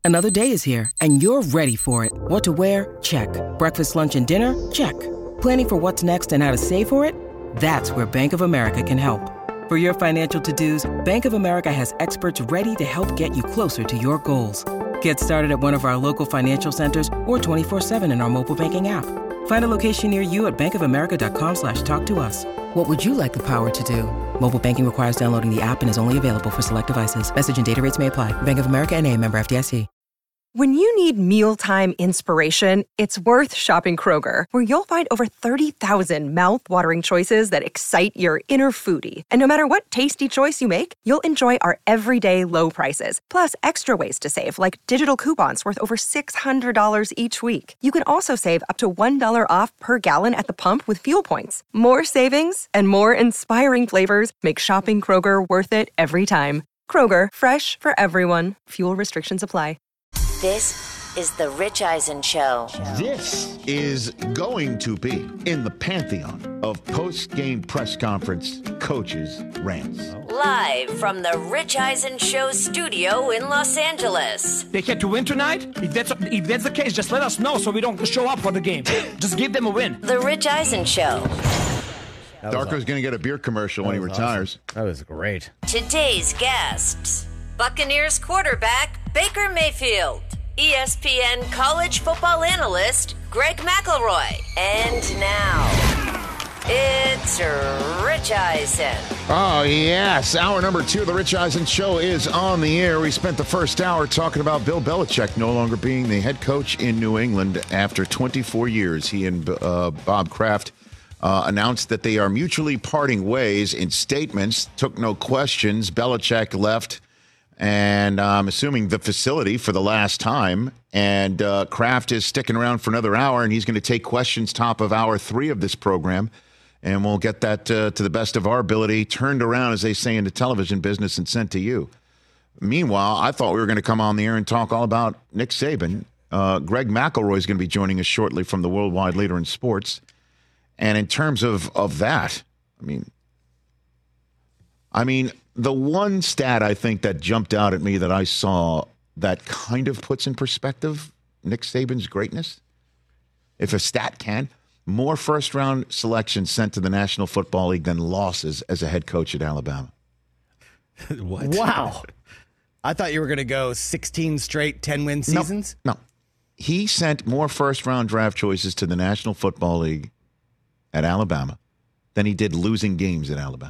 Another day is here, and you're ready for it. What to wear? Check. Breakfast, lunch, and dinner? Check. Planning for what's next and how to save for it? That's where Bank of America can help. For your financial to-dos, Bank of America has experts ready to help get you closer to your goals. Get started at one of our local financial centers or 24/7 in our mobile banking app. Find a location near you at bankofamerica.com/talktous. What would you like the power to do? Mobile banking requires downloading the app and is only available for select devices. Message and data rates may apply. Bank of America N.A., member FDIC. When you need mealtime inspiration, it's worth shopping Kroger, where you'll find over 30,000 mouth-watering choices that excite your inner foodie. And no matter what tasty choice you make, you'll enjoy our everyday low prices, plus extra ways to save, like digital coupons worth over $600 each week. You can also save up to $1 off per gallon at the pump with fuel points. More savings and more inspiring flavors make shopping Kroger worth it every time. Kroger, fresh for everyone. Fuel restrictions apply. This is The Rich Eisen Show. This is going to be in the pantheon of post-game press conference coaches' rants. Live from The Rich Eisen Show studio in Los Angeles. They had to win tonight? If that's the case, just let us know so we don't show up for the game. Just give them a win. The Rich Eisen Show. Darko's going to get a beer commercial when he retires. Awesome. That was great. Today's guests: Buccaneers quarterback Baker Mayfield, ESPN college football analyst Greg McElroy, and now it's Rich Eisen. Oh, yes. Hour number 2 of the Rich Eisen Show is on the air. We spent the first hour talking about Bill Belichick no longer being the head coach in New England after 24 years. He and Bob Kraft announced that they are mutually parting ways in statements, took no questions. Belichick left, and I'm assuming the facility for the last time. And Kraft is sticking around for another hour, and he's going to take questions top of hour 3 of this program. And we'll get that to the best of our ability, turned around, as they say in the television business, and sent to you. Meanwhile, I thought we were going to come on the air and talk all about Nick Saban. Greg McElroy is going to be joining us shortly from the worldwide leader in sports. And in terms of that, I mean, the one stat I think that jumped out at me that I saw that kind of puts in perspective Nick Saban's greatness, if a stat can, more first-round selections sent to the National Football League than losses as a head coach at Alabama. What? Wow. I thought you were going to go 16 straight 10-win seasons. No. He sent more first-round draft choices to the National Football League at Alabama than he did losing games at Alabama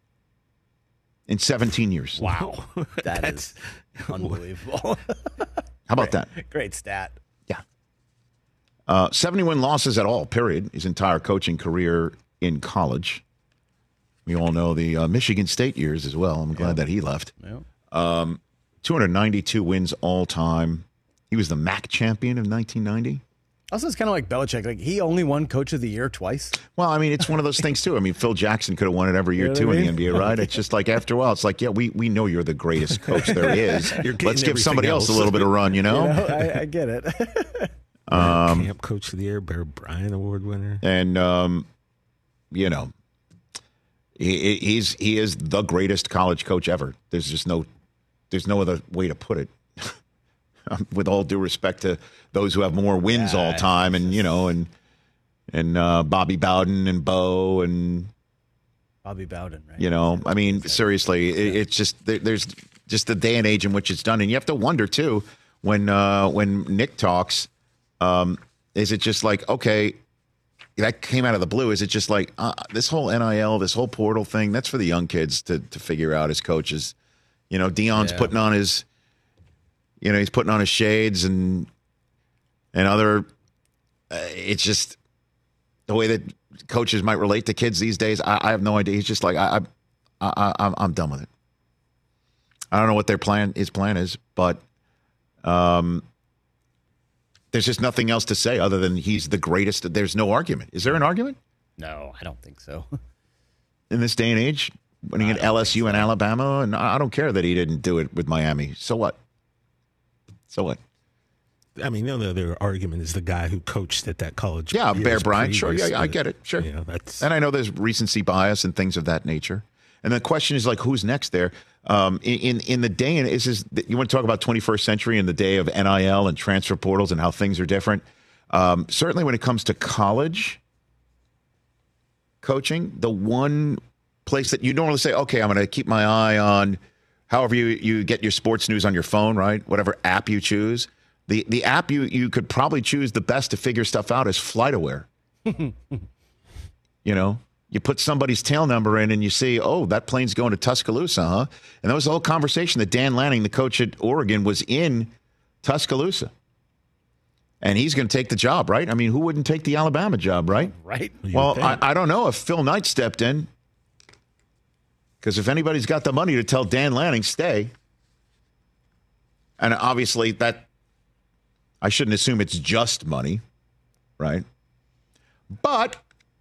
in 17 years. Wow. That's unbelievable. How about that? Great stat. Yeah. 71 losses at all, period, his entire coaching career in college. We all know the Michigan State years as well. I'm glad that he left. Yeah. 292 wins all time. He was the MAC champion of 1990. Also, it's kind of like Belichick. Like, he only won Coach of the Year twice. Well, I mean, it's one of those things, too. I mean, Phil Jackson could have won it every year, too, in the NBA, right? It's just like, after a while, it's like, yeah, we know you're the greatest coach there is. Let's give somebody else a little bit of run, you know? I get it. Camp Coach of the Year, Bear Bryant Award winner. And, you know, he is the greatest college coach ever. There's no other way to put it. With all due respect to those who have more wins all time, and you know, and Bobby Bowden and Bo and Bobby Bowden, right? You know, I mean, seriously, it's just there's just the day and age in which it's done, and you have to wonder too when Nick talks, is it just like, okay, that came out of the blue? Is it just like this whole NIL, this whole portal thing? That's for the young kids to figure out as coaches. You know, Deion's putting on his. You know, he's putting on his shades and other. It's just the way that coaches might relate to kids these days. I have no idea. He's just like I'm done with it. I don't know what his plan is, but there's just nothing else to say other than he's the greatest. There's no argument. Is there an argument? No, I don't think so. In this day and age, winning at LSU and Alabama, and I don't care that he didn't do it with Miami. So what? So what? I mean, the other argument is the guy who coached at that college. Yeah, Bear Bryant. Sure, yeah, I get it. Sure. You know, and I know there's recency bias and things of that nature. And the question is, like, who's next there? In the day, and you want to talk about 21st century in the day of NIL and transfer portals and how things are different. Certainly when it comes to college coaching, the one place that you normally say, okay, I'm going to keep my eye on however you get your sports news on your phone, right? Whatever app you choose. The app you could probably choose the best to figure stuff out is FlightAware. You put somebody's tail number in and you see, oh, that plane's going to Tuscaloosa, huh? And that was the whole conversation that Dan Lanning, the coach at Oregon, was in Tuscaloosa. And he's going to take the job, right? I mean, who wouldn't take the Alabama job, right? Right. Well, I don't know if Phil Knight stepped in. Because if anybody's got the money to tell Dan Lanning, stay. And obviously that, I shouldn't assume it's just money, right? But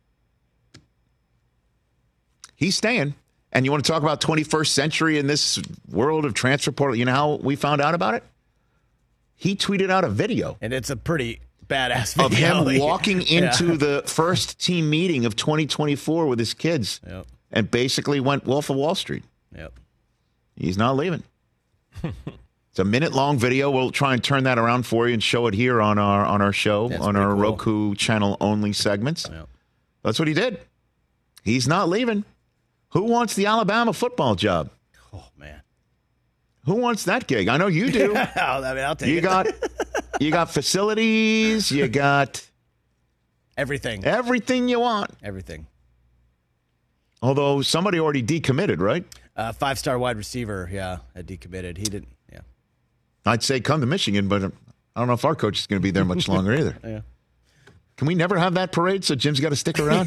he's staying. And you want to talk about 21st century in this world of transfer portal? You know how we found out about it? He tweeted out a video. And it's a pretty badass video. Of him walking into the first team meeting of 2024 with his kids. Yep. And basically went Wolf of Wall Street. Yep. He's not leaving. It's a minute-long video. We'll try and turn that around for you and show it here on our show, on our cool Roku channel-only segments. Yep. That's what he did. He's not leaving. Who wants the Alabama football job? Oh, man. Who wants that gig? I know you do. I'll take it. You got facilities. You got everything. Everything you want. Everything. Although somebody already decommitted, right? 5-star wide receiver, had decommitted. He didn't, I'd say come to Michigan, but I don't know if our coach is going to be there much longer either. Yeah. Can we never have that parade so Jim's got to stick around?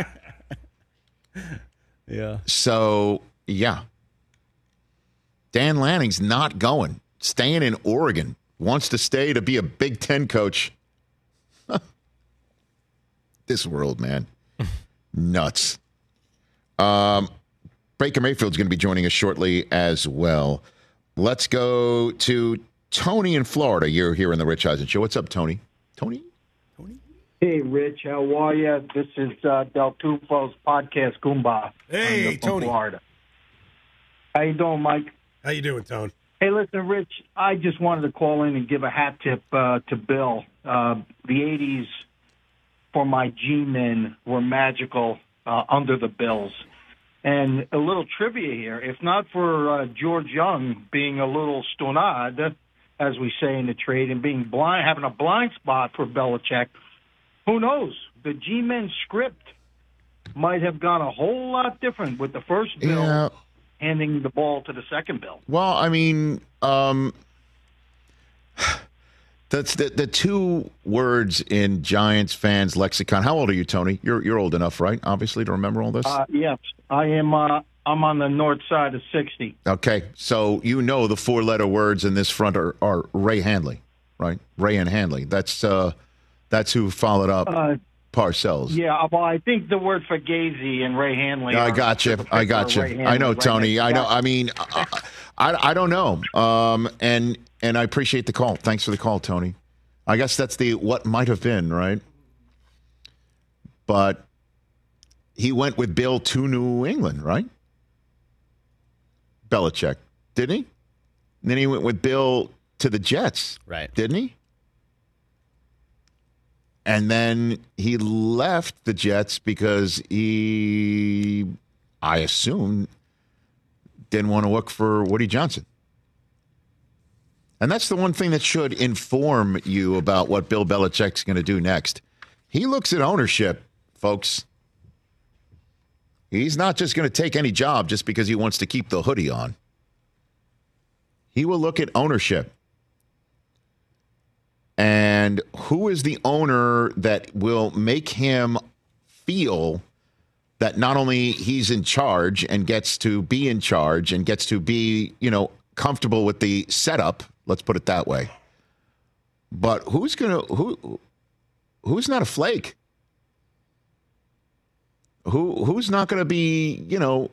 Yeah. So, yeah. Dan Lanning's not going. Staying in Oregon. Wants to stay to be a Big Ten coach. This world, man. Nuts. Baker Mayfield's going to be joining us shortly as well. Let's go to Tony in Florida. You're here in the Rich Eisen Show. What's up, Tony? Tony? Hey, Rich. How are you? This is Del Tufo's podcast, Goomba. Hey, Tony. Florida. How you doing, Mike? How you doing, Tone? Hey, listen, Rich, I just wanted to call in and give a hat tip to Bill. The 80s for my G-men were magical under the Bills. And a little trivia here. If not for George Young being a little stonad, as we say in the trade, and being blind, having a blind spot for Belichick, who knows? The G-men script might have gone a whole lot different with the first Bill handing the ball to the second Bill. Well, I mean, that's the two words in Giants fans' lexicon. How old are you, Tony? You're old enough, right? Obviously, to remember all this. Yes, I am. I'm on the north side of 60. Okay, so you know the four-letter words in this front are Ray Handley, right? Ray and Handley. That's who followed up Parcells. Yeah, well, I think the word for Fugazi and Ray Handley. I got you. I know, Tony. I know. I mean, I don't know. And I appreciate the call. Thanks for the call, Tony. I guess that's the what might have been, right? But he went with Bill to New England, right? Belichick, didn't he? And then he went with Bill to the Jets, right? Didn't he? And then he left the Jets because he, I assume, didn't want to work for Woody Johnson. And that's the one thing that should inform you about what Bill Belichick's going to do next. He looks at ownership, folks. He's not just going to take any job just because he wants to keep the hoodie on. He will look at ownership. And who is the owner that will make him feel that not only he's in charge and gets to be in charge and gets to be, comfortable with the setup, let's put it that way. But who's not a flake? Who's not going to be,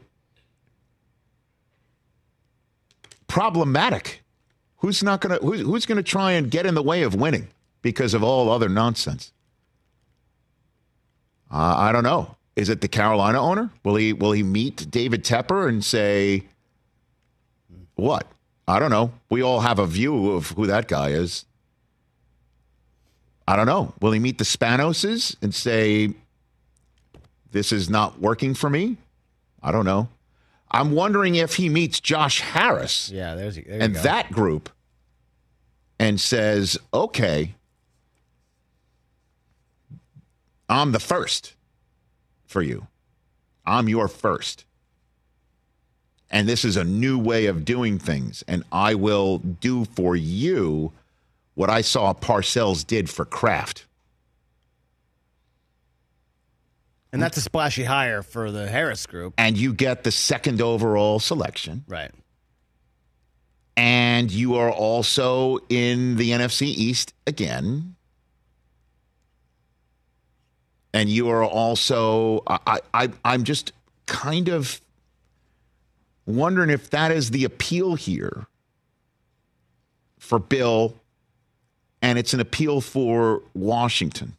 problematic? Who's going to try and get in the way of winning because of all other nonsense? I don't know. Is it the Carolina owner? Will he meet David Tepper and say, what? I don't know. We all have a view of who that guy is. I don't know. Will he meet the Spanoses and say, this is not working for me? I don't know. I'm wondering if he meets Josh Harris there you and go. that group and says, okay, I'm the first for you. I'm your first. And this is a new way of doing things. And I will do for you what I saw Parcells did for Kraft. And that's a splashy hire for the Harris group. And you get the second overall selection. Right. And you are also in the NFC East again. And you are also, I'm just kind of wondering if that is the appeal here for Bill, and it's an appeal for Washington,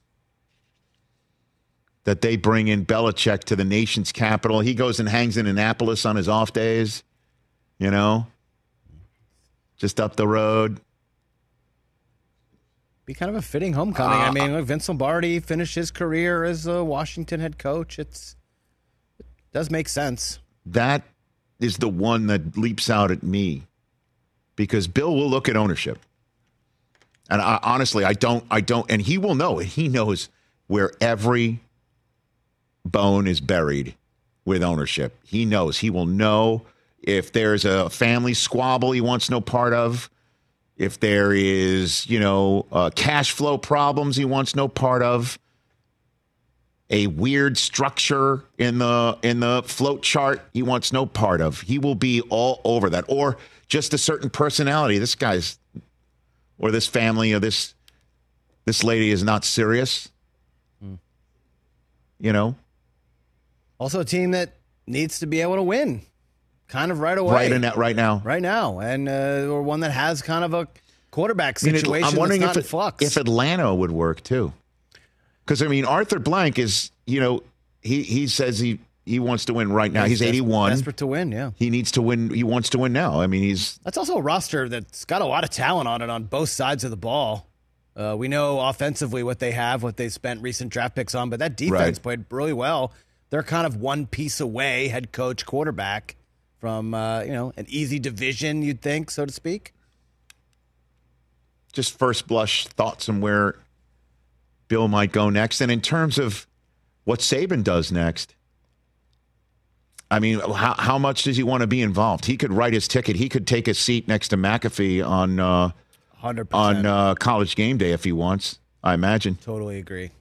that they bring in Belichick to the nation's capital. He goes and hangs in Annapolis on his off days, just up the road. Be kind of a fitting homecoming. I mean, Vince Lombardi finished his career as a Washington head coach. It does make sense. That is the one that leaps out at me, because Bill will look at ownership. And honestly, I don't, and he will know it. He knows where every bone is buried with ownership. He knows. He will know if there's a family squabble he wants no part of, if there is, cash flow problems he wants no part of, a weird structure in the float chart he wants no part of. He will be all over that. Or just a certain personality. This guy's, or this family, or this lady is not serious. Also a team that needs to be able to win kind of right away. Right now. Right now. And or one that has kind of a quarterback situation. I'm wondering that's not in flux. if Atlanta would work too. Because, Arthur Blank is, he says he wants to win right now. He's 81. Desperate to win, yeah. He needs to win. He wants to win now. That's also a roster that's got a lot of talent on it on both sides of the ball. We know offensively what they have, what they spent recent draft picks on, but that defense played really well. They're kind of one piece away, head coach, quarterback, from, an easy division, you'd think, so to speak. Just first blush thoughts on where Bill might go next. And in terms of what Saban does next, how much does he want to be involved? He could write his ticket. He could take a seat next to McAfee on 100%. On College Game Day if he wants, I imagine. Totally agree.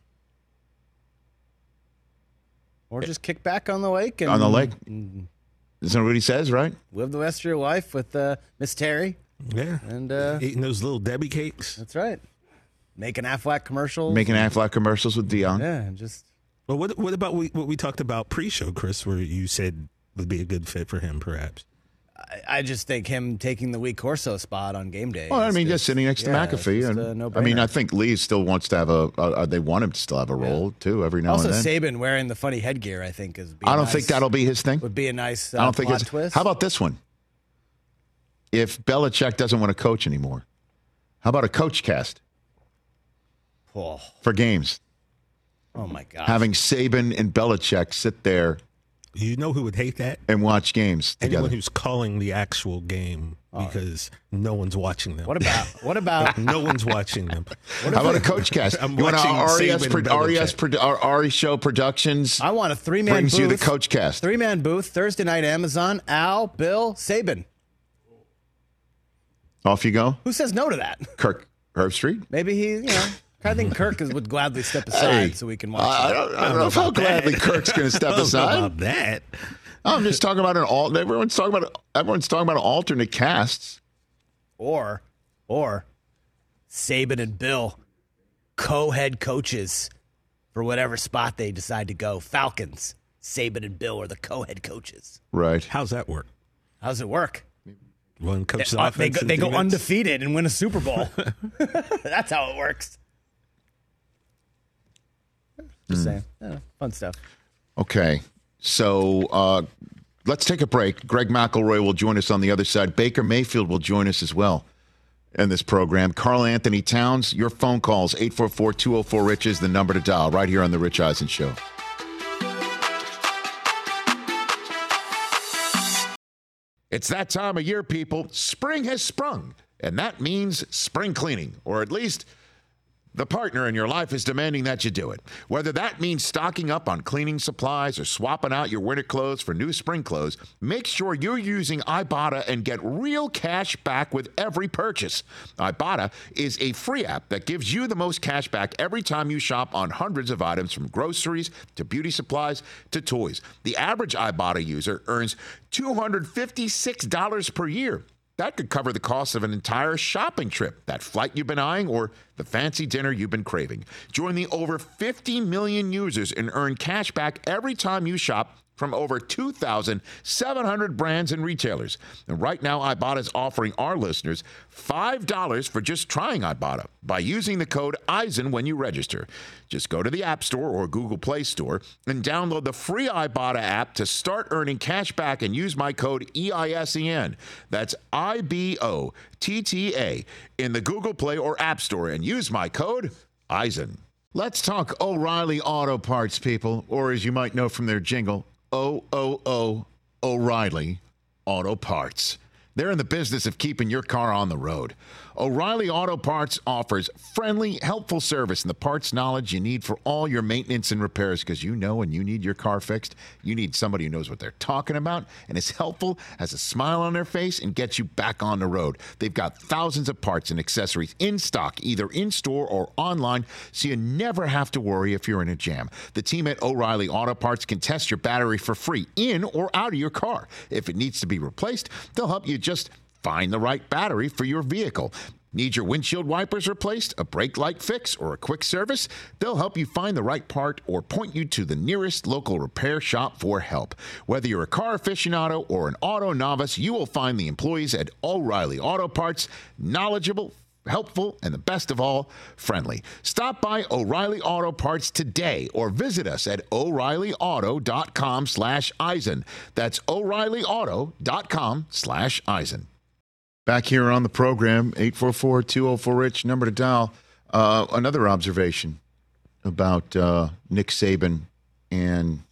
Or just kick back on the lake. On the lake. Isn't that what he says, right? Live the rest of your life with Miss Terry. Yeah. And eating those little Debbie cakes. That's right. Making Aflac commercials. Making Aflac commercials with Dion. Yeah, just. Well, what about what we talked about pre-show, Chris, where you said would be a good fit for him, perhaps? I just think him taking the Lee Corso spot on game day. Well, just sitting next to McAfee. I think Lee still wants to have they want him to still have a role, too, every now and then. Also, Saban wearing the funny headgear, I think, is. I don't think that'll be his thing. Would be a nice I don't think plot twist. How about this one? If Belichick doesn't want to coach anymore, how about a coach cast for games? Oh, my God. Having Saban and Belichick sit there. You know who would hate that? And watch games together. Anyone who's calling the actual game because no one's watching them. What about no one's watching them. How about a coach cast? I'm you want watching RES Show Productions? I want a three-man brings booth. You the coach cast. Three-man booth, Thursday night, Amazon, Al, Bill, Saban. Off you go. Who says no to that? Kirk Herbstreit? Maybe he, I think Kirk would gladly step aside so we can watch. I don't know how gladly Kirk's going to step aside. I don't know about that. I'm just talking about everyone's talking about alternate casts. Or Saban and Bill, co-head coaches for whatever spot they decide to go. Falcons, Saban and Bill are the co-head coaches. Right. How's that work? How's it work? One coach They go undefeated and win a Super Bowl. That's how it works. Just saying. Fun stuff. Okay, so let's take a break. Greg McElroy will join us on the other side. Baker Mayfield will join us as well in this program. Carl Anthony Towns, your phone calls, 844-204-RICH is the number to dial right here on The Rich Eisen Show. It's that time of year, people. Spring has sprung, and that means spring cleaning, or at least the partner in your life is demanding that you do it. Whether that means stocking up on cleaning supplies or swapping out your winter clothes for new spring clothes, make sure you're using Ibotta and get real cash back with every purchase. Ibotta is a free app that gives you the most cash back every time you shop on hundreds of items, from groceries to beauty supplies to toys. The average Ibotta user earns $256 per year. That could cover the cost of an entire shopping trip, that flight you've been eyeing, or the fancy dinner you've been craving. Join the over 50 million users and earn cash back every time you shop from over 2,700 brands and retailers. And right now, Ibotta is offering our listeners $5 for just trying Ibotta by using the code EISEN when you register. Just go to the App Store or Google Play Store and download the free Ibotta app to start earning cash back and use my code EISEN. That's IBOTTA in the Google Play or App Store and use my code EISEN. Let's talk O'Reilly Auto Parts, people, or as you might know from their jingle, O'Reilly Auto Parts. They're in the business of keeping your car on the road. O'Reilly Auto Parts offers friendly, helpful service and the parts knowledge you need for all your maintenance and repairs, because you know when you need your car fixed, you need somebody who knows what they're talking about and is helpful, has a smile on their face, and gets you back on the road. They've got thousands of parts and accessories in stock, either in-store or online, so you never have to worry if you're in a jam. The team at O'Reilly Auto Parts can test your battery for free in or out of your car. If it needs to be replaced, they'll help you just find the right battery for your vehicle. Need your windshield wipers replaced, a brake light fix, or a quick service? They'll help you find the right part or point you to the nearest local repair shop for help. Whether you're a car aficionado or an auto novice, you will find the employees at O'Reilly Auto Parts knowledgeable, helpful, and the best of all, friendly. Stop by O'Reilly Auto Parts today or visit us at O'ReillyAuto.com/Eisen. That's O'ReillyAuto.com/Eisen. Back here on the program, 844-204-RICH, number to dial. Another observation about Nick Saban and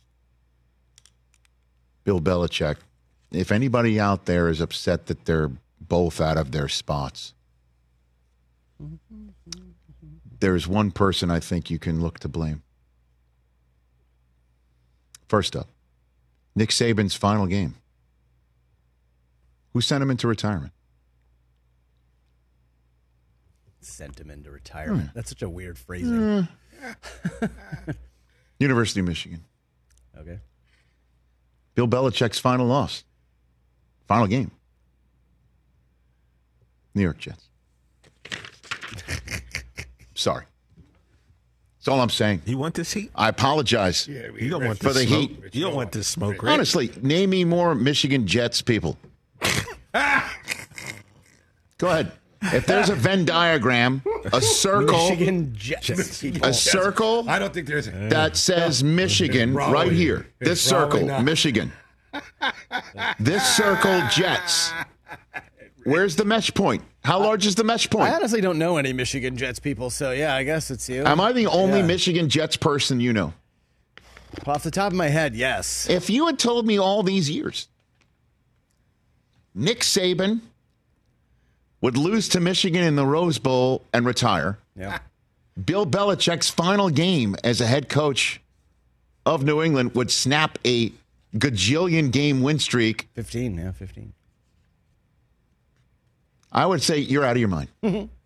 Bill Belichick. If anybody out there is upset that they're both out of their spots, there's one person I think you can look to blame. First up, Nick Saban's final game. Who sent him into retirement? Sent him into retirement. That's such a weird phrasing. University of Michigan. Okay. Bill Belichick's final loss. Final game. New York Jets. Sorry. That's all I'm saying. You want this heat? I apologize. Yeah, you don't want for the smoke. heat. You don't want this smoke, right? Honestly, name me more Michigan Jets people. Go ahead. If there's a Venn diagram, a circle, Michigan Jets. a circle I don't think there's that says Michigan right here. This circle, Michigan. This circle, Jets. Where's the mesh point? How large is the mesh point? I honestly don't know any Michigan Jets people, so yeah, I guess it's you. Am I the only Michigan Jets person you know? Well, off the top of my head, yes. If you had told me all these years, Nick Saban would lose to Michigan in the Rose Bowl and retire. Yeah. Bill Belichick's final game as a head coach of New England would snap a gajillion game win streak. 15. I would say you're out of your mind.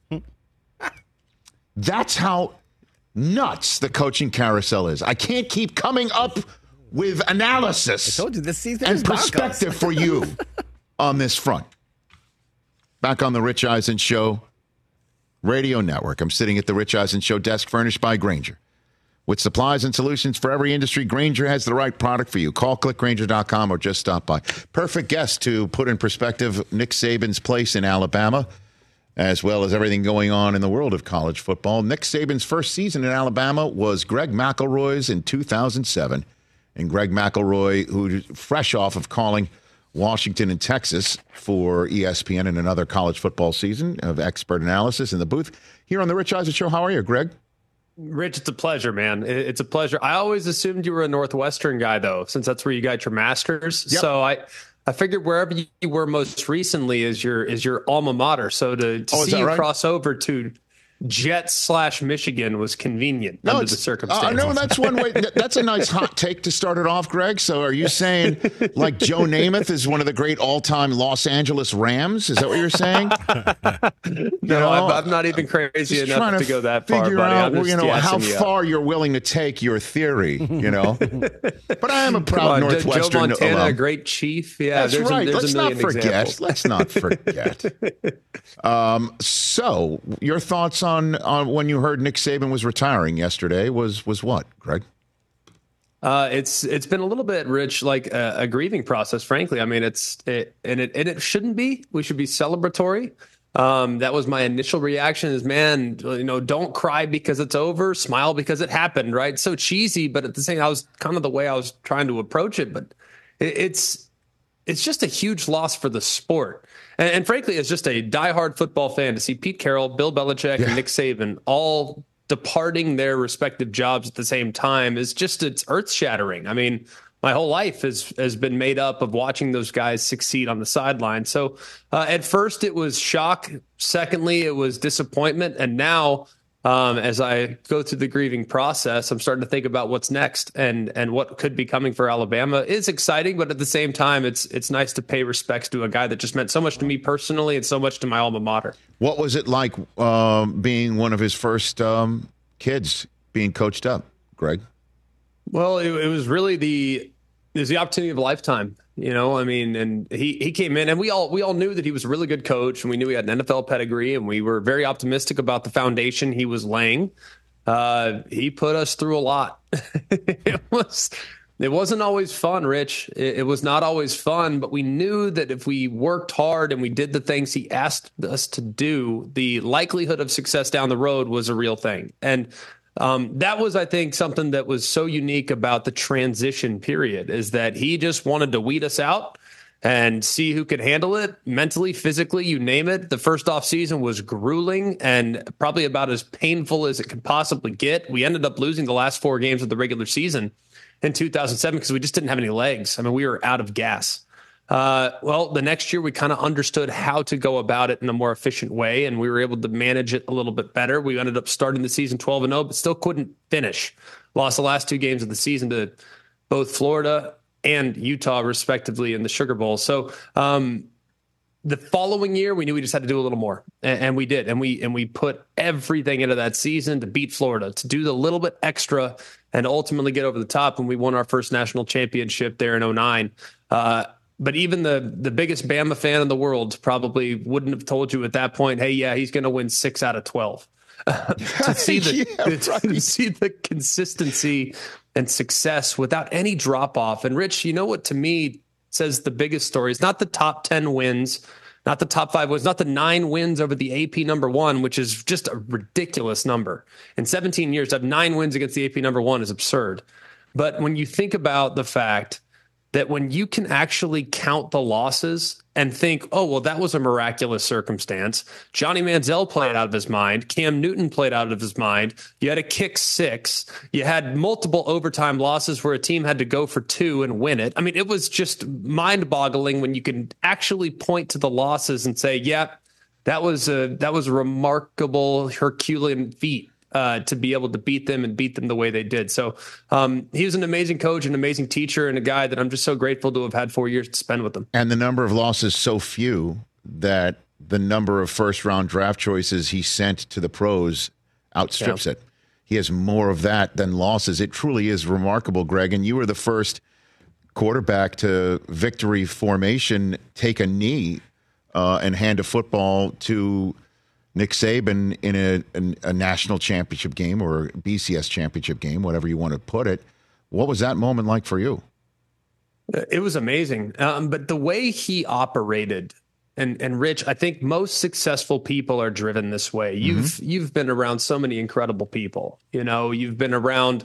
That's how nuts the coaching carousel is. I can't keep coming up with analysis I told you this season and is Broncos. perspective for you on this front. Back on the Rich Eisen Show radio network. I'm sitting at the Rich Eisen Show desk furnished by Grainger. With supplies and solutions for every industry, Grainger has the right product for you. Call clickgrainger.com or just stop by. Perfect guest to put in perspective Nick Saban's place in Alabama, as well as everything going on in the world of college football. Nick Saban's first season in Alabama was Greg McElroy's in 2007, and Greg McElroy, who's fresh off of calling Washington and Texas for ESPN in another college football season of expert analysis in the booth here on the Rich Eisen Show. How are you, Greg? Rich, it's a pleasure, man. It's a pleasure. I always assumed you were a Northwestern guy, though, since that's where you got your master's. Yep. So I figured wherever you were most recently is your alma mater. So to see you cross over to Jets/Michigan was convenient under the circumstances. No, that's one way. That's a nice hot take to start it off, Greg. So are you saying like Joe Namath is one of the great all-time Los Angeles Rams? Is that what you're saying? No, I'm not even crazy enough to go that far, buddy. Out, how far you're willing to take your theory, But I am a proud Northwestern. Joe Montana, a great chief. Yeah, that's right. Let's not forget. Let's not forget. So your thoughts on when you heard Nick Saban was retiring yesterday was what, Greg? It's been a little bit, Rich, like a grieving process, frankly. I mean, it shouldn't be. We should be celebratory. That was my initial reaction is, man, don't cry because it's over, smile because it happened, right? So cheesy, but at the same time, I was kind of the way I was trying to approach it. But it's just a huge loss for the sport. And frankly, as just a diehard football fan, to see Pete Carroll, Bill Belichick, and Nick Saban all departing their respective jobs at the same time it's earth-shattering. I mean, my whole life has been made up of watching those guys succeed on the sideline. So at first it was shock. Secondly, it was disappointment. And now as I go through the grieving process, I'm starting to think about what's next and what could be coming for Alabama. Is exciting, but at the same time, it's nice to pay respects to a guy that just meant so much to me personally and so much to my alma mater. What was it like being one of his first kids being coached up, Greg? Well, it was really the opportunity of a lifetime. I mean, and he came in and we all knew that he was a really good coach and we knew he had an NFL pedigree and we were very optimistic about the foundation he was laying. He put us through a lot. It wasn't always fun, Rich. It was not always fun, but we knew that if we worked hard and we did the things he asked us to do, the likelihood of success down the road was a real thing. And that was, I think, something that was so unique about the transition period is that he just wanted to weed us out and see who could handle it mentally, physically, you name it. The first off season was grueling and probably about as painful as it could possibly get. We ended up losing the last 4 games of the regular season in 2007 because we just didn't have any legs. I mean, we were out of gas. Well, the next year we kind of understood how to go about it in a more efficient way, and we were able to manage it a little bit better. We ended up starting the season 12-0, but still couldn't finish. Lost the last 2 games of the season to both Florida and Utah, respectively, in the Sugar Bowl. So the following year, we knew we just had to do a little more, and we did. And we put everything into that season to beat Florida, to do the little bit extra, and ultimately get over the top when we won our first national championship there in 2009. But even the biggest Bama fan in the world probably wouldn't have told you at that point, hey, yeah, he's going to win 6 out of 12. To see to see the consistency and success without any drop off. And Rich, you know what to me says the biggest story is not the top 10 wins, not the top 5 wins, not the 9 wins over the AP number 1, which is just a ridiculous number. In 17 years, to have 9 wins against the AP number 1 is absurd. But when you think about the fact that when you can actually count the losses and think, oh, well, that was a miraculous circumstance. Johnny Manziel played out of his mind. Cam Newton played out of his mind. You had a kick 6. You had multiple overtime losses where a team had to go for 2 and win it. I mean, it was just mind-boggling when you can actually point to the losses and say, yeah, that was a remarkable Herculean feat. To be able to beat them the way they did. So he was an amazing coach, an amazing teacher, and a guy that I'm just so grateful to have had 4 years to spend with him. And the number of losses so few that the number of first-round draft choices he sent to the pros outstrips it. He has more of that than losses. It truly is remarkable, Greg. And you were the first quarterback to victory formation take a knee and hand a football to Nick Saban in a national championship game or a BCS championship game, whatever you want to put it. What was that moment like for you? It was amazing. But the way he operated, and Rich, I think most successful people are driven this way. You've been around so many incredible people. You've been around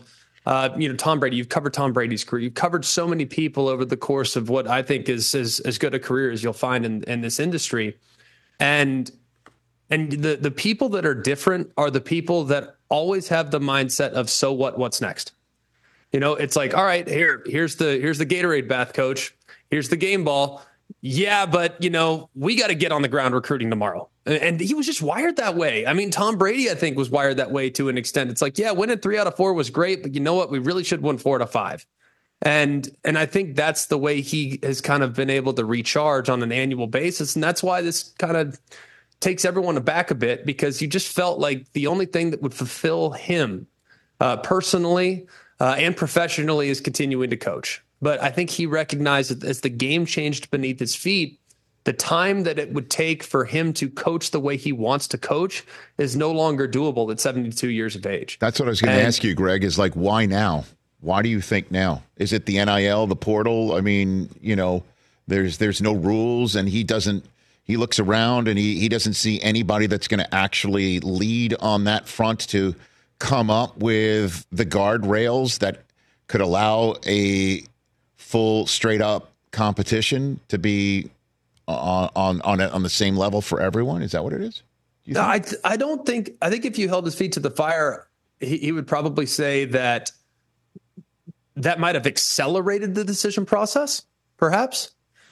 Tom Brady, you've covered Tom Brady's career. You've covered so many people over the course of what I think is as good a career as you'll find in this industry. And the people that are different are the people that always have the mindset of, so what's next? It's like, all right, here's the Gatorade bath, coach. Here's the game ball. Yeah, but, we got to get on the ground recruiting tomorrow. And he was just wired that way. I mean, Tom Brady, I think, was wired that way to an extent. It's like, yeah, winning 3 out of 4 was great, but you know what? We really should win 4 out of 5. And I think that's the way he has kind of been able to recharge on an annual basis. And that's why this kind of takes everyone aback a bit, because you just felt like the only thing that would fulfill him personally and professionally is continuing to coach. But I think he recognized that as the game changed beneath his feet, the time that it would take for him to coach the way he wants to coach is no longer doable at 72 years of age. That's what I was going to ask you, Greg, is like, why now? Why do you think now? Is it the NIL, the portal? I mean, there's no rules, and he looks around and he doesn't see anybody that's going to actually lead on that front to come up with the guardrails that could allow a full straight up competition to be on the same level for everyone. Is that what it is? No, I think if you held his feet to the fire, he would probably say that might have accelerated the decision process, perhaps.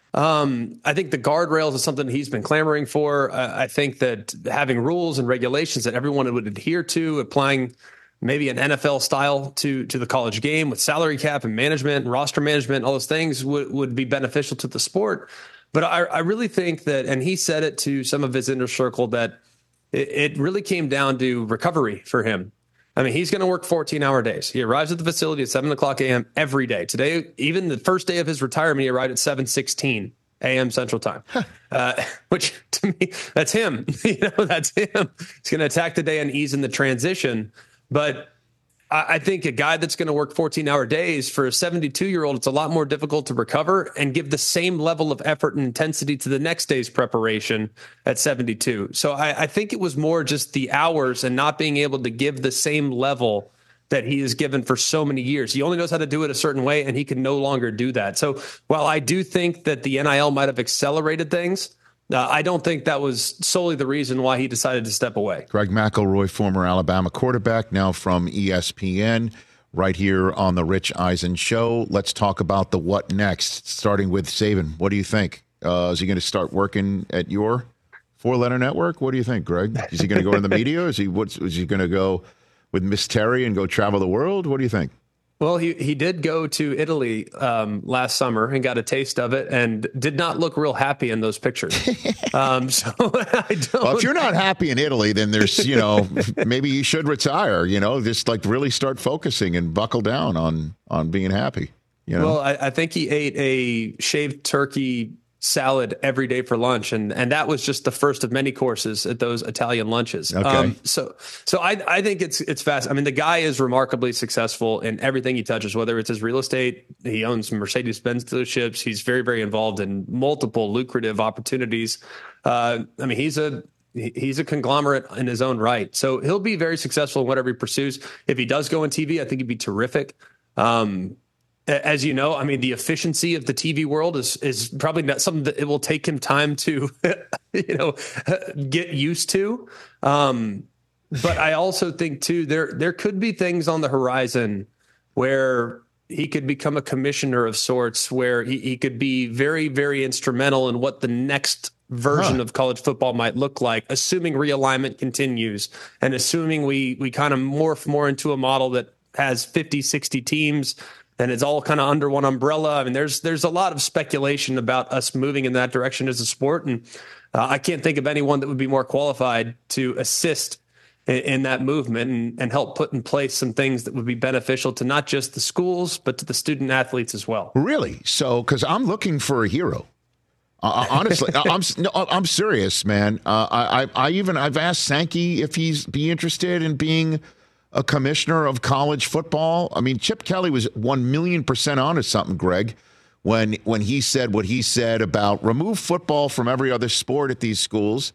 I think the guardrails is something he's been clamoring for. I think that having rules and regulations that everyone would adhere to, applying maybe an NFL style to the college game with salary cap and management and roster management, all those things would be beneficial to the sport. But I really think that, and he said it to some of his inner circle, that it really came down to recovery for him. I mean, he's going to work 14-hour days. He arrives at the facility at 7 o'clock a.m. every day. Today, even the first day of his retirement, he arrived at 7:16 a.m. Central Time, which to me, that's him. That's him. He's going to attack the day and ease in the transition. But I think a guy that's going to work 14-hour days, for a 72-year-old, it's a lot more difficult to recover and give the same level of effort and intensity to the next day's preparation at 72. So I think it was more just the hours and not being able to give the same level that he has given for so many years. He only knows how to do it a certain way, and he can no longer do that. So while I do think that the NIL might have accelerated things, I don't think that was solely the reason why he decided to step away. Greg McElroy, former Alabama quarterback, now from ESPN, right here on the Rich Eisen Show. Let's talk about the what next, starting with Saban. What do you think? Is he going to start working at your 4-letter network? What do you think, Greg? Is he going to go in the media? Is he going to go with Miss Terry and go travel the world? What do you think? Well, he did go to Italy last summer and got a taste of it, and did not look real happy in those pictures. So I don't. Well, if you're not happy in Italy, then there's, maybe you should retire. Just like really start focusing and buckle down on being happy. Well, I think he ate a shaved turkey salad every day for lunch, and that was just the first of many courses at those Italian lunches. Okay. So I think it's fast. I mean, the guy is remarkably successful in everything he touches, whether it's his real estate. He owns Mercedes-Benz dealerships. He's very, very involved in multiple lucrative opportunities. I mean, he's a conglomerate in his own right. So he'll be very successful in whatever he pursues. If he does go on TV, I think he'd be terrific. As you know, I mean, the efficiency of the TV world is probably not something that it will take him time to, get used to. But I also think too, there could be things on the horizon where he could become a commissioner of sorts, where he could be very, very instrumental in what the next version of college football might look like, assuming realignment continues and assuming we kind of morph more into a model that has 50, 60 teams. And it's all kind of under one umbrella. I mean, there's a lot of speculation about us moving in that direction as a sport. And I can't think of anyone that would be more qualified to assist in that movement and help put in place some things that would be beneficial to not just the schools, but to the student athletes as well. Really? So, because I'm looking for a hero. Honestly, I'm serious, man. I've asked Sankey if he's be interested in being a commissioner of college football. I mean, Chip Kelly was 1,000,000% onto something, Greg, when he said what he said about remove football from every other sport at these schools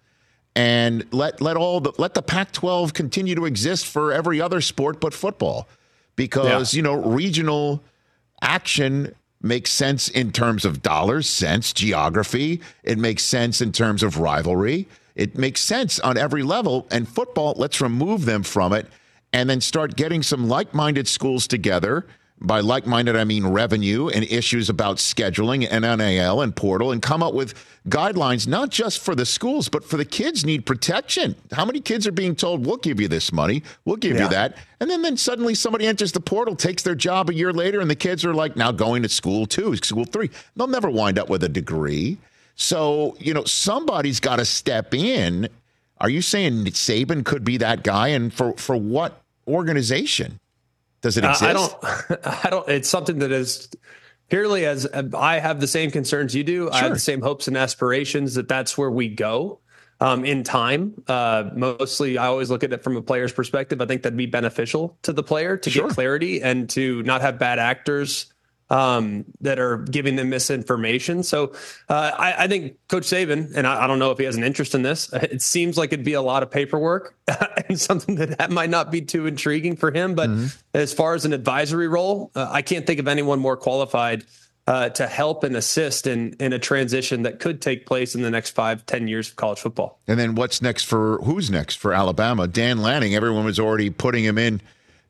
and let the Pac-12 continue to exist for every other sport but football. because, regional action makes sense in terms of dollars, cents, geography. It makes sense in terms of rivalry. It makes sense on every level. And football, let's remove them from it and then start getting some like-minded schools together. By like-minded, I mean revenue and issues about scheduling and NIL and portal, and come up with guidelines, not just for the schools, but for the kids need protection. How many kids are being told, we'll give you this money, we'll give you that, and then suddenly somebody enters the portal, takes their job a year later, and the kids are like now going to school 2, school 3. They'll never wind up with a degree. So, somebody's got to step in. Are you saying Saban could be that guy? And for what organization? Does it exist? I don't. It's something that is purely as I have the same concerns you do. Sure. I have the same hopes and aspirations that's where we go in time. Mostly, I always look at it from a player's perspective. I think that'd be beneficial to the player to get clarity and to not have bad actors that are giving them misinformation. So I think Coach Saban, and I don't know if he has an interest in this, it seems like it'd be a lot of paperwork and something that might not be too intriguing for him. But as far as an advisory role, I can't think of anyone more qualified to help and assist in a transition that could take place in the next 5-10 years of college football. And then who's next for Alabama? Dan Lanning, everyone was already putting him in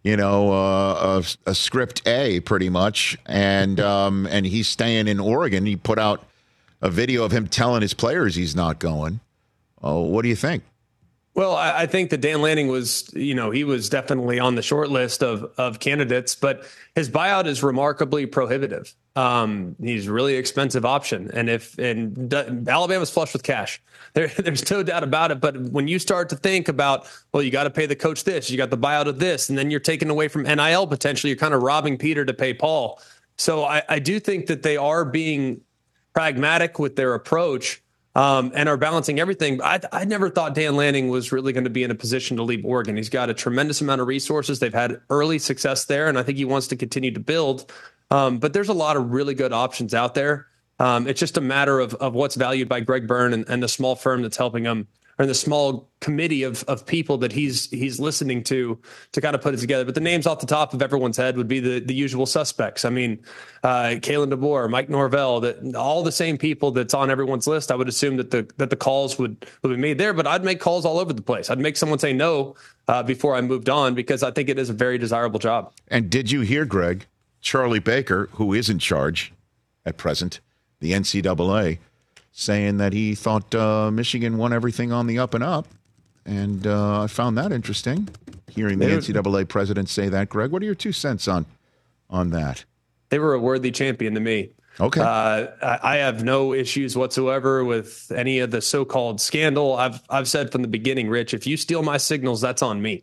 a script A pretty much. And he's staying in Oregon. He put out a video of him telling his players he's not going. Oh, what do you think? Well, I think that Dan Lanning was, he was definitely on the short list of candidates, but his buyout is remarkably prohibitive. He's a really expensive option. And Alabama's flush with cash. There's no doubt about it. But when you start to think about, well, you got to pay the coach this, you got the buyout of this, and then you're taking away from NIL potentially, you're kind of robbing Peter to pay Paul. So I do think that they are being pragmatic with their approach and are balancing everything. I never thought Dan Lanning was really going to be in a position to leave Oregon. He's got a tremendous amount of resources. They've had early success there, and I think he wants to continue to build. But there's a lot of really good options out there. It's just a matter of what's valued by Greg Byrne and the small firm that's helping him, or the small committee of people that he's listening to kind of put it together. But the names off the top of everyone's head would be the usual suspects. I mean, Kalen DeBoer, Mike Norvell, all the same people that's on everyone's list. I would assume that the calls would be made there, but I'd make calls all over the place. I'd make someone say no before I moved on, because I think it is a very desirable job. And did you hear, Greg, Charlie Baker, who is in charge at present, the NCAA, saying that he thought Michigan won everything on the up and up. And I found that interesting, hearing the NCAA president say that. Greg, what are your 2 cents on that? They were a worthy champion to me. Okay. I have no issues whatsoever with any of the so-called scandal. I've said from the beginning, Rich, if you steal my signals, that's on me.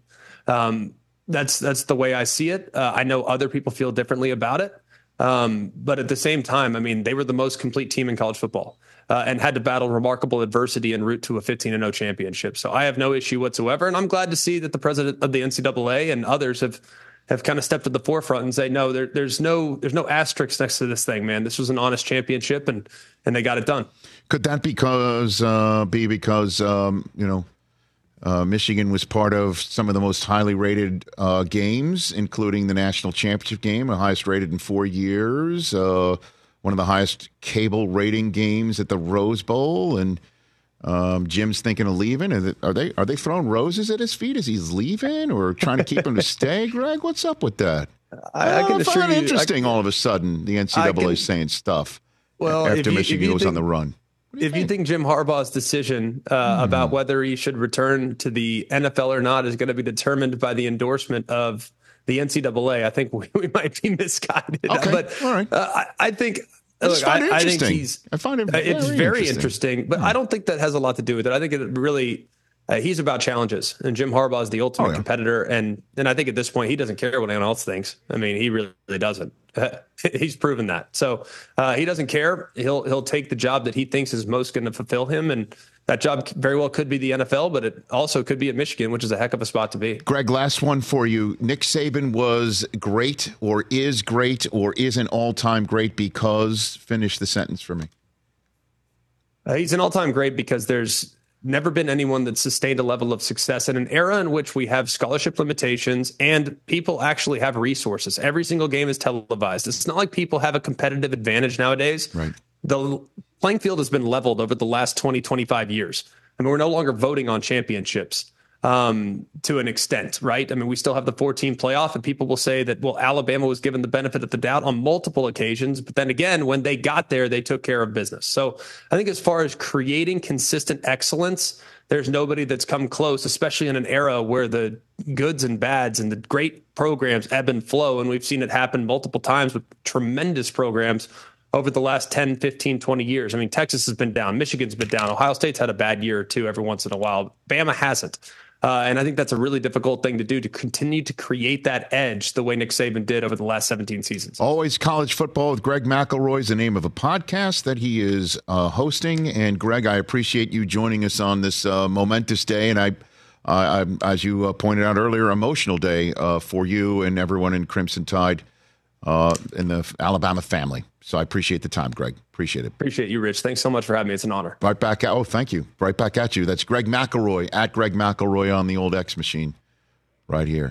That's the way I see it. I know other people feel differently about it. But at the same time, I mean, they were the most complete team in college football and had to battle remarkable adversity en route to a 15-0 championship. So I have no issue whatsoever. And I'm glad to see that the president of the NCAA and others have kind of stepped to the forefront and say, no, there's no asterisks next to this thing, man. This was an honest championship, and they got it done. Could that be because Michigan was part of some of the most highly rated games, including the national championship game, the highest rated in 4 years, one of the highest cable rating games at the Rose Bowl, and Jim's thinking of leaving. Are they throwing roses at his feet as he's leaving, or trying to keep him to stay? Greg, what's up with that? I can assure find you, it interesting. All of a sudden, the NCAA saying stuff after Michigan goes on the run. If you think Jim Harbaugh's decision about whether he should return to the NFL or not is going to be determined by the endorsement of the NCAA, I think we might be misguided. Okay. But all right. I think I think I find it it's very interesting, but I don't think that has a lot to do with it. I think it really he's about challenges, and Jim Harbaugh is the ultimate competitor, and I think at this point he doesn't care what anyone else thinks. I mean, he really doesn't. He's proven that. So he doesn't care. He'll take the job that he thinks is most going to fulfill him, and that job very well could be the NFL, but it also could be at Michigan, which is a heck of a spot to be. Greg, last one for you. Nick Saban was great, or is an all-time great because, finish the sentence for me. He's an all-time great because there's never been anyone that sustained a level of success in an era in which we have scholarship limitations and people actually have resources. Every single game is televised. It's not like people have a competitive advantage nowadays. Right. The playing field has been leveled over the last 20, 25 years. I mean, we're no longer voting on championships to an extent, right? I mean, we still have the 4-team playoff, and people will say that, well, Alabama was given the benefit of the doubt on multiple occasions. But then again, when they got there, they took care of business. So I think as far as creating consistent excellence, there's nobody that's come close, especially in an era where the goods and bads and the great programs ebb and flow. And we've seen it happen multiple times with tremendous programs over the last 10, 15, 20 years. I mean, Texas has been down. Michigan's been down. Ohio State's had a bad year or two every once in a while. Bama hasn't. And I think that's a really difficult thing to do, to continue to create that edge the way Nick Saban did over the last 17 seasons. Always College Football with Greg McElroy is the name of a podcast that he is hosting. And, Greg, I appreciate you joining us on this momentous day. And I as you pointed out earlier, emotional day for you and everyone in Crimson Tide in the Alabama family. So I appreciate the time, Greg. Appreciate it. Appreciate you, Rich. Thanks so much for having me. It's an honor. Right back at, thank you. Right back at you. That's Greg McElroy, at Greg McElroy on the old X machine right here.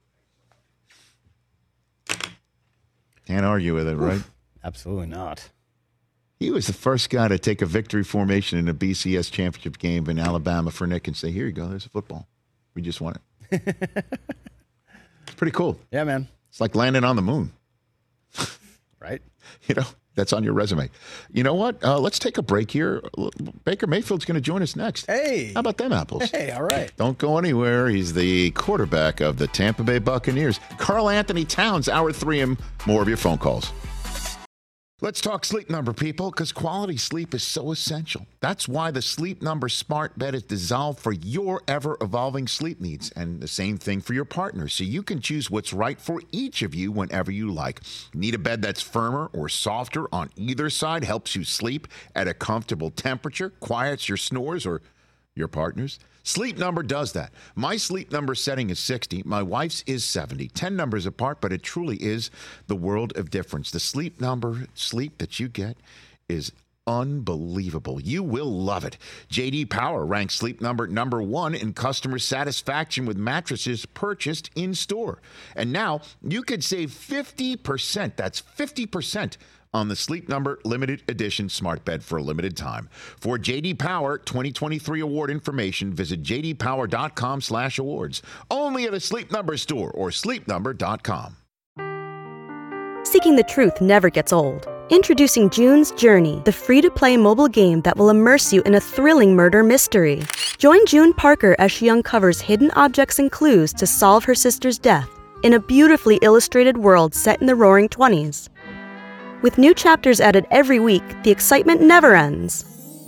Can't argue with it, right? Absolutely not. He was the first guy to take a victory formation in a BCS championship game in Alabama for Nick and say, here you go, there's a football. We just won it. It's pretty cool. Yeah, man. It's like landing on the moon. Right? You know, that's on your resume. You know what? Let's take a break here. Baker Mayfield's going to join us next. Hey. How about them apples? Hey, all right. Don't go anywhere. He's the quarterback of the Tampa Bay Buccaneers. Karl Anthony Towns, hour 3, and more of your phone calls. Let's talk Sleep Number, people, because quality sleep is so essential. That's why the Sleep Number smart bed is designed for your ever-evolving sleep needs, and the same thing for your partner, so you can choose what's right for each of you whenever you like. Need a bed that's firmer or softer on either side, helps you sleep at a comfortable temperature, quiets your snores or your partner's? Sleep Number does that. My Sleep Number setting is 60. My wife's is 70. 10 numbers apart, but it truly is the world of difference. The Sleep Number sleep that you get is unbelievable. You will love it. J.D. Power ranks Sleep Number number 1 in customer satisfaction with mattresses purchased in store. And now you could save 50%. That's 50%. On the Sleep Number limited edition smart bed for a limited time. For J.D. Power 2023 award information, visit jdpower.com/awards. Only at a Sleep Number store or sleepnumber.com. Seeking the truth never gets old. Introducing June's Journey, the free-to-play mobile game that will immerse you in a thrilling murder mystery. Join June Parker as she uncovers hidden objects and clues to solve her sister's death in a beautifully illustrated world set in the Roaring '20s. With new chapters added every week, the excitement never ends.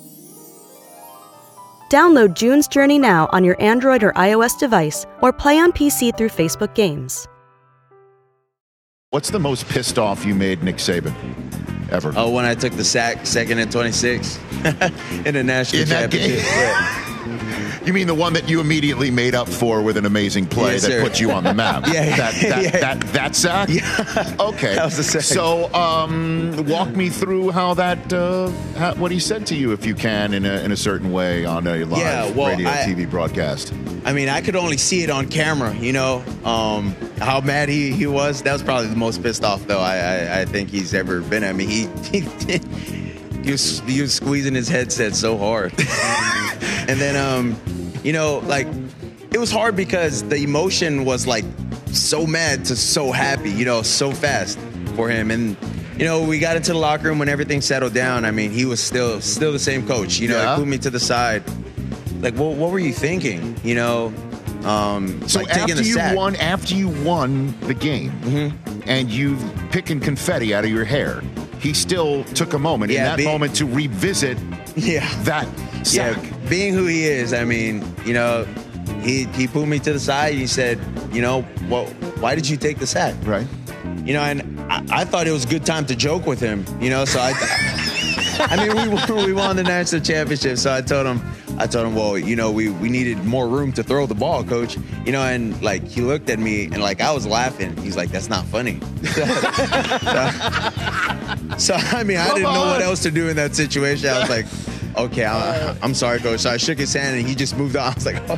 Download June's Journey now on your Android or iOS device, or play on PC through Facebook Games. What's the most pissed off you made Nick Saban ever? Oh, when I took the sack, 2nd and 26 in the national championship. Yeah. You mean the one that you immediately made up for with an amazing play yes, that sir. put you on the map? That sack? Yeah. Okay. That was the sack. So walk me through how that, what he said to you, if you can, in a certain way on a live radio, TV broadcast. I mean, I could only see it on camera, you know, how mad he was. That was probably the most pissed off, though, I think he's ever been. I mean, he was squeezing his headset so hard. And then, you know, like, it was hard because the emotion was, like, so mad to so happy, you know, so fast for him. And, you know, we got into the locker room when everything settled down. I mean, he was still the same coach. You know, he put me to the side. Like, what were you thinking? You know, so like after you won the game, and you picking confetti out of your hair, he still took a moment in that moment to revisit that sack. Yeah, being who he is, I mean, you know, he pulled me to the side and he said, you know, well, why did you take the sack? Right. You know, and I thought it was a good time to joke with him, you know, so I mean, we won the national championship, so I told him, well, you know, we needed more room to throw the ball, coach. You know, and, like, he looked at me, and, like, I was laughing. He's like, that's not funny. So I mean, I didn't know what else to do in that situation. I was like, okay, I'm sorry, coach. So I shook his hand and he just moved on. I was like, oh,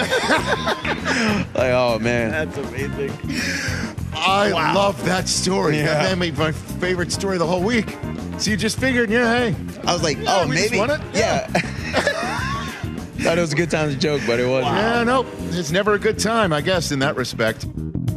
oh man. That's amazing. I love that story. Yeah. That made my favorite story the whole week. So you just figured, hey. I was like, Yeah, oh, we just maybe. won it? Yeah. Thought it was a good time to joke, but it wasn't. Yeah, no, it's never a good time, I guess, in that respect.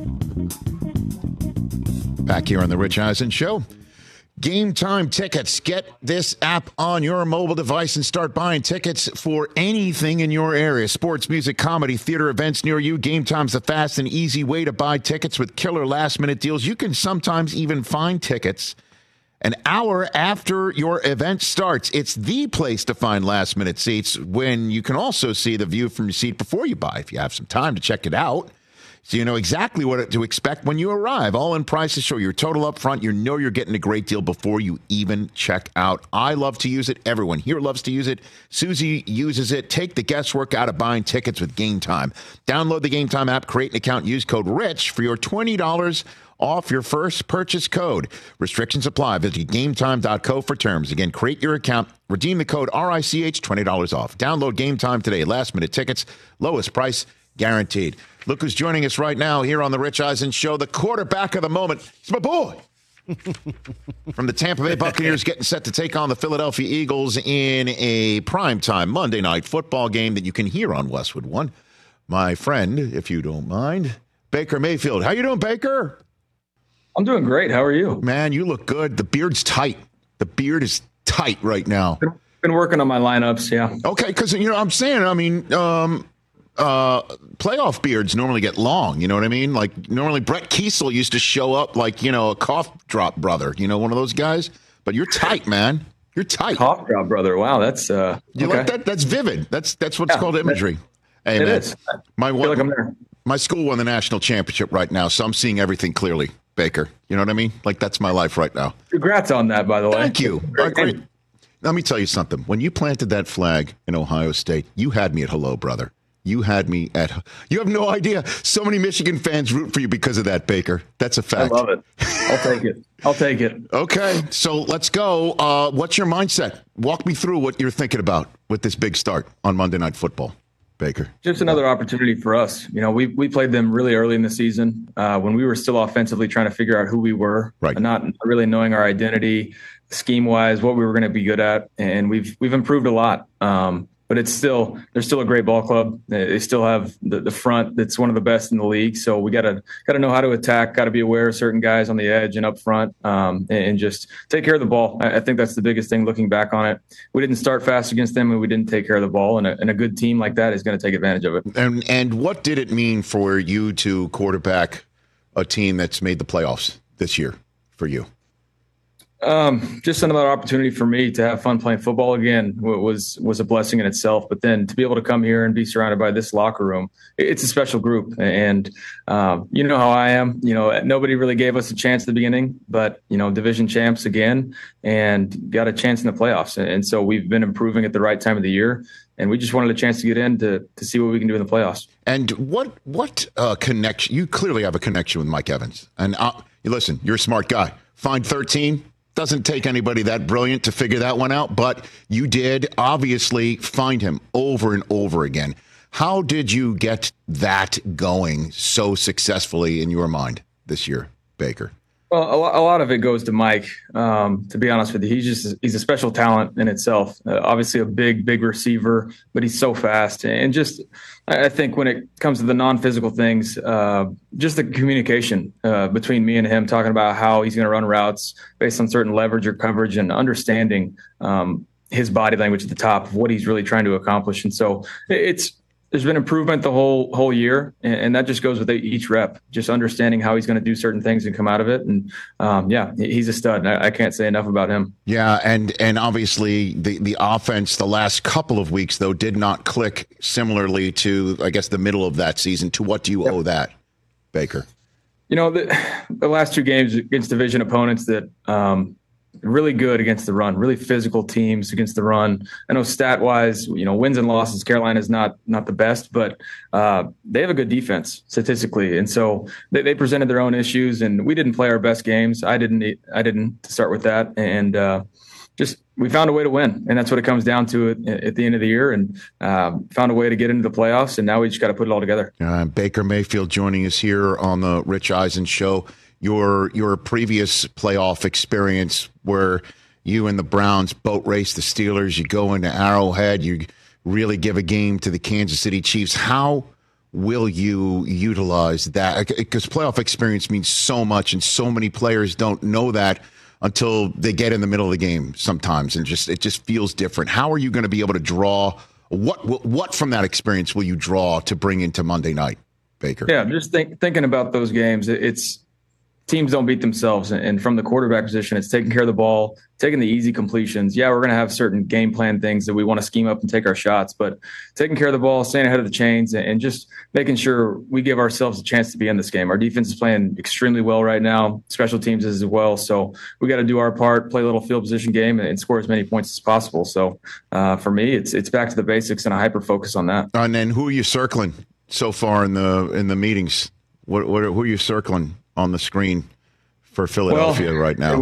Back here on the Rich Eisen Show. Game Time tickets. Get this app on your mobile device and start buying tickets for anything in your area. Sports, music, comedy, theater events near you. Game Time's the fast and easy way to buy tickets with killer last-minute deals. You can sometimes even find tickets an hour after your event starts. It's the place to find last-minute seats when you can also see the view from your seat before you buy, if you have some time to check it out. So you know exactly what to expect when you arrive. All-in prices show your total up front. You know you're getting a great deal before you even check out. I love to use it. Everyone here loves to use it. Susie uses it. Take the guesswork out of buying tickets with Game Time. Download the Game Time app, create an account, use code RICH for your $20 off your first purchase code. Restrictions apply. Visit GameTime.co for terms. Again, create your account. Redeem the code RICH, $20 off. Download Game Time today. Last-minute tickets. Lowest price guaranteed. Look who's joining us right now here on the Rich Eisen Show. The quarterback of the moment. It's my boy. From the Tampa Bay Buccaneers, getting set to take on the Philadelphia Eagles in a primetime Monday night football game that you can hear on Westwood One. My friend, if you don't mind, Baker Mayfield. How you doing, Baker? I'm doing great. How are you? Man, you look good. The beard's tight. The beard is tight right now. Been working on my lineups, yeah. Okay, because, I'm saying, playoff beards normally get long. You know what I mean? Like, normally Brett Kiesel used to show up like, a cough drop brother. One of those guys. But you're tight, man. You're tight. Cough drop brother. Wow, that's you okay. like that? That's vivid. That's what's called imagery. Hey, it man, is. I feel like I'm there. My school won the national championship right now, so I'm seeing everything clearly, Baker. You know what I mean? Like, that's my life right now. Congrats on that, by the way. Thank you. Great. Let me tell you something. When you planted that flag in Ohio State, you had me at hello, brother. You had me at. You have no idea. So many Michigan fans root for you because of that, Baker. That's a fact. I love it. I'll take it. Okay, so let's go. What's your mindset? Walk me through what you're thinking about with this big start on Monday Night Football, Baker. Just another opportunity for us. We played them really early in the season when we were still offensively trying to figure out who we were, right? Not really knowing our identity, scheme wise, what we were going to be good at, and we've improved a lot. But they're still a great ball club. They still have the front that's one of the best in the league. So we gotta know how to attack. Got to be aware of certain guys on the edge and up front, and just take care of the ball. I think that's the biggest thing. Looking back on it, we didn't start fast against them, and we didn't take care of the ball. And a good team like that is going to take advantage of it. And what did it mean for you to quarterback a team that's made the playoffs this year for you? Just another opportunity for me to have fun playing football again was a blessing in itself. But then to be able to come here and be surrounded by this locker room, it's a special group. And you know how I am. Nobody really gave us a chance at the beginning, but division champs again, and got a chance in the playoffs. And so we've been improving at the right time of the year. And we just wanted a chance to get in to see what we can do in the playoffs. And what connection? You clearly have a connection with Mike Evans. And listen, you're a smart guy. Find 13. Doesn't take anybody that brilliant to figure that one out, but you did obviously find him over and over again. How did you get that going so successfully in your mind this year, Baker? Well, a lot of it goes to Mike. To be honest with you, he's a special talent in itself. Obviously, a big receiver, but he's so fast. And just, I think when it comes to the non-physical things, just the communication between me and him, talking about how he's going to run routes based on certain leverage or coverage, and understanding his body language at the top of what he's really trying to accomplish. And so there's been improvement the whole year, and that just goes with each rep, just understanding how he's going to do certain things and come out of it. And he's a stud. I can't say enough about him. Yeah, and obviously the offense the last couple of weeks, though, did not click similarly to, I guess, the middle of that season. To what do you owe that, Baker? The last two games against division opponents that really good against the run, really physical teams against the run. I know stat-wise, wins and losses, Carolina is not the best, but they have a good defense statistically. And so they presented their own issues, and we didn't play our best games. I didn't to start with that. And we found a way to win, and that's what it comes down to at the end of the year, and found a way to get into the playoffs, and now we just got to put it all together. Baker Mayfield joining us here on the Rich Eisen Show. Your previous playoff experience where you and the Browns boat race the Steelers, you go into Arrowhead, you really give a game to the Kansas City Chiefs. How will you utilize that? Because playoff experience means so much, and so many players don't know that until they get in the middle of the game sometimes, and it just feels different. How are you going to be able to draw? What from that experience will you draw to bring into Monday night, Baker? Yeah, just thinking about those games, it's teams don't beat themselves. And from the quarterback position, it's taking care of the ball, taking the easy completions. Yeah, we're going to have certain game plan things that we want to scheme up and take our shots, but taking care of the ball, staying ahead of the chains, and just making sure we give ourselves a chance to be in this game. Our defense is playing extremely well right now. Special teams is as well. So we got to do our part, play a little field position game, and score as many points as possible. So for me, it's back to the basics and a hyper focus on that. And then who are you circling so far in the meetings? Who are you circling on the screen for Philadelphia right now?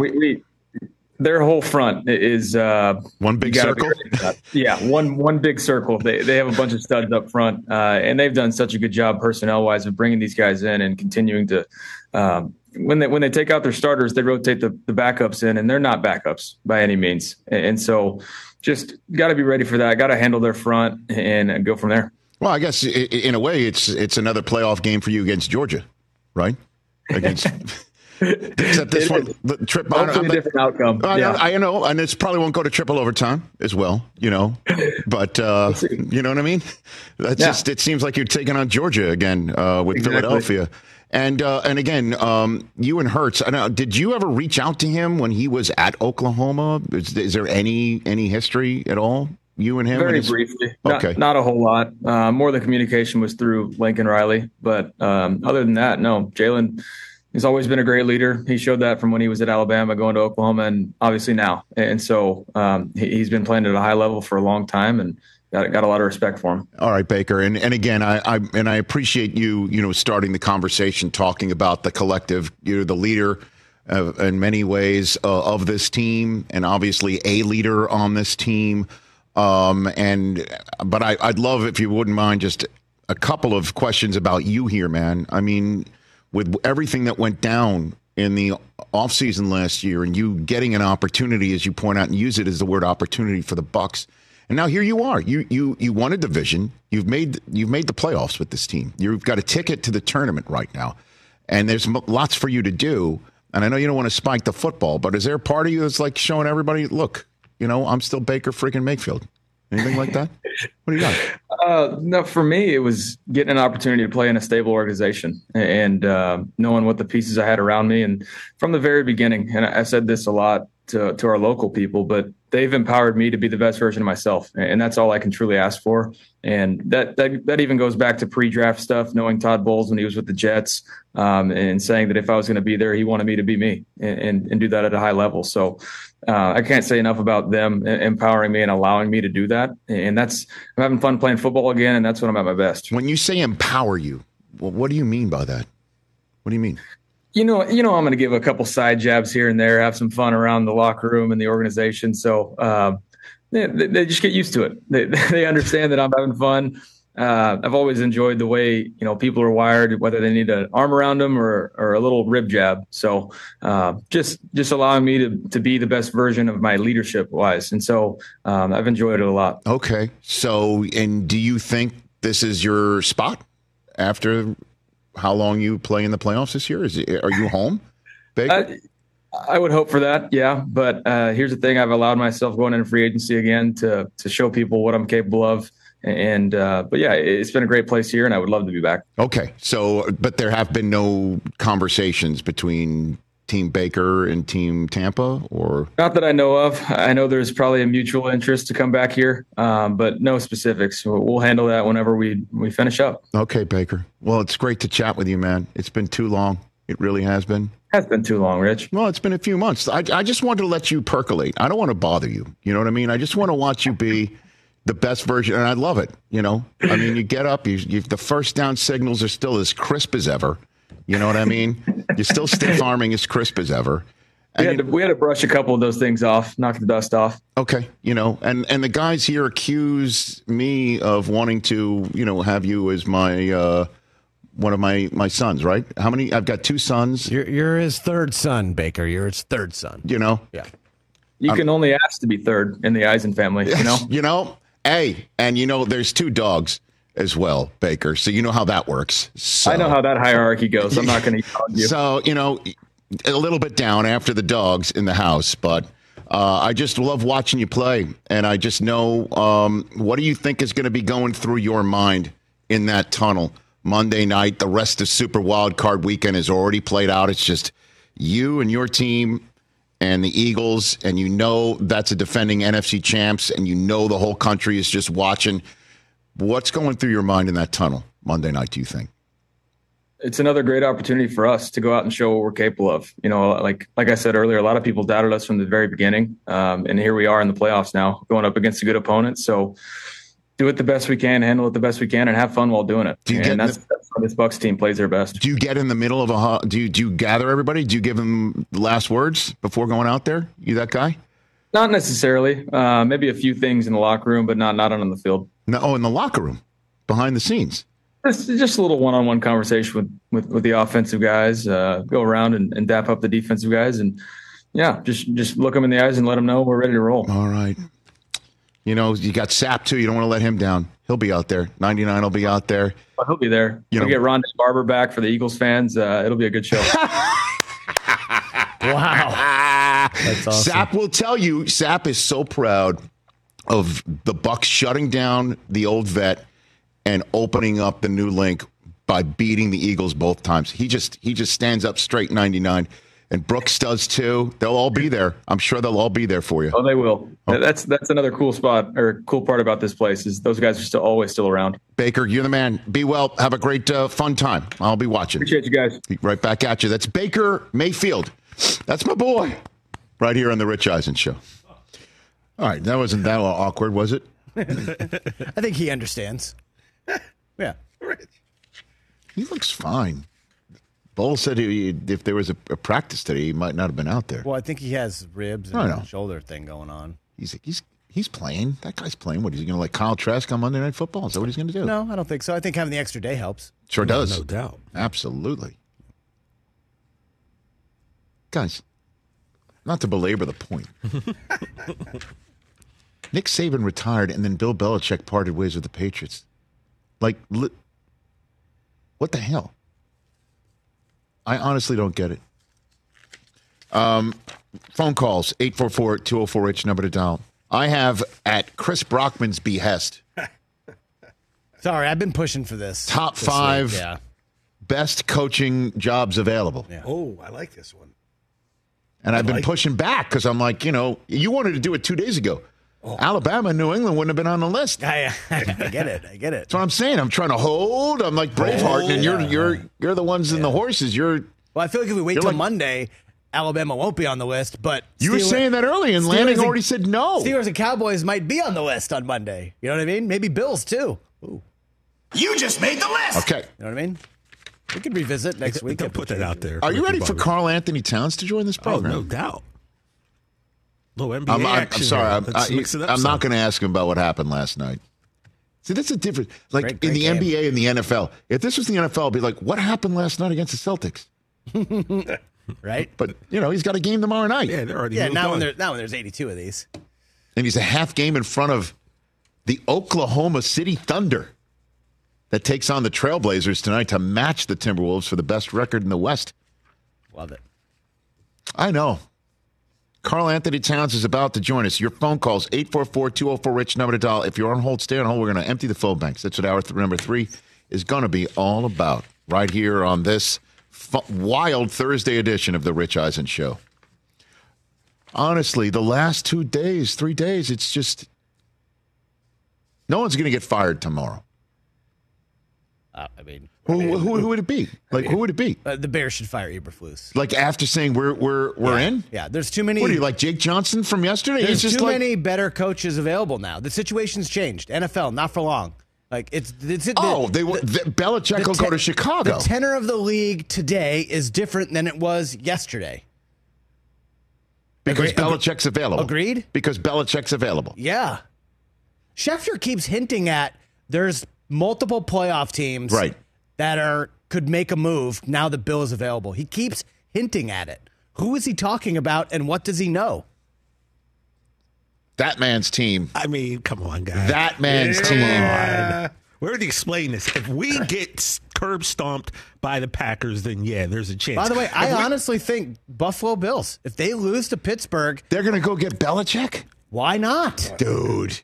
Their whole front is one big circle. Yeah, one big circle. They have a bunch of studs up front, and they've done such a good job personnel wise of bringing these guys in and continuing to. When they take out their starters, they rotate the backups in, and they're not backups by any means. And so, just got to be ready for that. Got to handle their front and go from there. Well, I guess in a way, it's another playoff game for you against Georgia, right? Against. Except this one, the trip. Hopefully a different outcome. I know, and it probably won't go to triple overtime as well, But you know what I mean? That's just. It seems like you're taking on Georgia again with Philadelphia, and again, you and Hurts. I know. Did you ever reach out to him when he was at Oklahoma? Is there any history at all? You and him? Very briefly. Okay. Not a whole lot. More of the communication was through Lincoln Riley, but other than that, no. Jalen. He's always been a great leader. He showed that from when he was at Alabama, going to Oklahoma, and obviously now. And so he's been playing at a high level for a long time, and got a lot of respect for him. All right, Baker. And again, I appreciate you starting the conversation talking about the collective. You're the leader in many ways of this team, and obviously a leader on this team. But I'd love if you wouldn't mind just a couple of questions about you here, man. I mean, with everything that went down in the offseason last year, and you getting an opportunity, as you point out, and use it as the word opportunity for the Bucs, and now here you are. You won a division. You've made the playoffs with this team. You've got a ticket to the tournament right now, and there's lots for you to do. And I know you don't want to spike the football, but is there a part of you that's like showing everybody, look, I'm still Baker freaking Mayfield? Anything like that? What do you got? No, for me, it was getting an opportunity to play in a stable organization and knowing what the pieces I had around me. And from the very beginning, and I said this a lot to our local people, but they've empowered me to be the best version of myself. And that's all I can truly ask for. And that even goes back to pre-draft stuff, knowing Todd Bowles when he was with the Jets, and saying that if I was going to be there, he wanted me to be me and do that at a high level. So I can't say enough about them empowering me and allowing me to do that. And I'm having fun playing football again, and that's when I'm at my best. When you say empower you, well, what do you mean by that? What do you mean? I'm going to give a couple side jabs here and there, have some fun around the locker room and the organization. So they just get used to it. They understand that I'm having fun. I've always enjoyed the way, people are wired, whether they need an arm around them or a little rib jab. So just allowing me to be the best version of my leadership wise. And so I've enjoyed it a lot. Okay. So, and do you think this is your spot after how long you play in the playoffs this year? Are you home, Baker? I would hope for that, yeah. But here's the thing: I've allowed myself going into free agency again to show people what I'm capable of. And but yeah, it's been a great place here, and I would love to be back. Okay, so but there have been no conversations between Team Baker and Team Tampa, or not that I know of. I know there's probably a mutual interest to come back here, but no specifics. We'll handle that whenever we finish up. Okay, Baker. Well, it's great to chat with you, man. It's been too long. It really has been. It has been too long, Rich. Well, it's been a few months. I just wanted to let you percolate. I don't want to bother you. You know what I mean? I just want to watch you be the best version, and I love it. I mean, you get up, the first down signals are still as crisp as ever. You know what I mean? You're still stiff arming as crisp as ever. We had to brush a couple of those things off, knock the dust off. Okay, and the guys here accuse me of wanting to, have you as my one of my sons, right? How many? I've got 2 sons. You're his third son, Baker. You're his third son. Yeah. You can only ask to be third in the Eisen family, Hey, and there's 2 dogs as well, Baker. So you know how that works. So, I know how that hierarchy goes. I'm not going to argue. So, a little bit down after the dogs in the house, but I just love watching you play. And I just know, what do you think is going to be going through your mind in that tunnel Monday night? The rest of Super Wild Card Weekend is already played out. It's just you and your team and the Eagles, and that's a defending NFC champs, and the whole country is just watching. What's going through your mind in that tunnel Monday night, do you think? It's another great opportunity for us to go out and show what we're capable of. Like I said earlier, a lot of people doubted us from the very beginning, and here we are in the playoffs now, going up against a good opponent. So do it the best we can, handle it the best we can, and have fun while doing it. That's how this Bucs team plays their best. Do you get in the middle of do you gather everybody? Do you give them last words before going out there? You that guy? Not necessarily. Maybe a few things in the locker room, but not on the field. No, in the locker room, behind the scenes. Just a little one-on-one conversation with the offensive guys. Go around and dap up the defensive guys, and just look them in the eyes and let them know we're ready to roll. All right. You got Sapp too. You don't want to let him down. He'll be out there. 99 will be out there. Well, he'll be there. We'll get Rondé Barber back for the Eagles fans. It'll be a good show. Wow. That's awesome. Sapp will tell you, Sapp is so proud of the Bucs shutting down the old vet and opening up the new link by beating the Eagles both times. He just stands up straight, 99. And Brooks does too. They'll all be there. I'm sure they'll all be there for you. Oh, they will. Oh. That's another cool spot or cool part about this place is those guys are always still around. Baker, you're the man. Be well. Have a great fun time. I'll be watching. Appreciate you guys. Be right back at you. That's Baker Mayfield. That's my boy. Right here on the Rich Eisen Show. All right, that wasn't that awkward, was it? I think he understands. Yeah. He looks fine. Bull said if there was a practice today, he might not have been out there. Well, I think he has ribs and a shoulder thing going on. He's playing. That guy's playing. What, is he going to like Kyle Trask on Monday Night Football? Is that what he's going to do? No, I don't think so. I think having the extra day helps. Sure does. No doubt. Absolutely. Guys, not to belabor the point. Nick Saban retired, and then Bill Belichick parted ways with the Patriots. Like, what the hell? I honestly don't get it. Phone calls, 844-204-RICH, number to dial. I have, at Chris Brockman's behest. Sorry, I've been pushing for this. Top 5 best coaching jobs available. Yeah. Oh, I like this one. And I've been pushing back because I'm like, you wanted to do it 2 days ago. Oh. Alabama and New England wouldn't have been on the list. I get it. That's what I'm saying. I'm trying to hold. I'm like Braveheart, and you're the ones in the horses. Well, I feel like if we wait till Monday, Alabama won't be on the list. But you were saying that early, and Lanning already said no. Steelers and Cowboys might be on the list on Monday. You know what I mean? Maybe Bills too. Ooh. You just made the list. Okay. You know what I mean? We could revisit next week. Don't put that out there. Are you ready for Carl Anthony Towns to join this program? Oh, no doubt. Little NBA action. I'm sorry. I'm not going to ask him about what happened last night. See, that's a difference. Like great in the game. NBA and the NFL. If this was the NFL, I'd be like, what happened last night against the Celtics? Right? But, he's got a game tomorrow night. Yeah, they're already now when there's 82 of these. And he's a half game in front of the Oklahoma City Thunder that takes on the Trailblazers tonight to match the Timberwolves for the best record in the West. Love it. I know. Carl Anthony Towns is about to join us. Your phone calls, 844-204-RICH, number to dial. If you're on hold, stay on hold. We're going to empty the phone banks. That's what hour number 3 is going to be all about right here on this wild Thursday edition of the Rich Eisen Show. Honestly, the last 3 days, it's just no one's going to get fired tomorrow. Who would it be? Who would it be? The Bears should fire Eberflus. Like after saying we're in? Yeah, there's too many. What are you, like Jake Johnson from yesterday? There's just too many better coaches available now. The situation's changed. NFL, not for long. Like Belichick will go to Chicago. The tenor of the league today is different than it was yesterday. Because Belichick's available. Agreed? Because Belichick's available. Yeah. Schefter keeps hinting at there's multiple playoff teams that could make a move now that Bill is available. He keeps hinting at it. Who is he talking about, and what does he know? That man's team. I mean, come on, guys. That man's team. Where do you explain this? If we get curb stomped by the Packers, then yeah, there's a chance. By the way, I honestly think Buffalo Bills, if they lose to Pittsburgh, they're going to go get Belichick? Why not? Dude.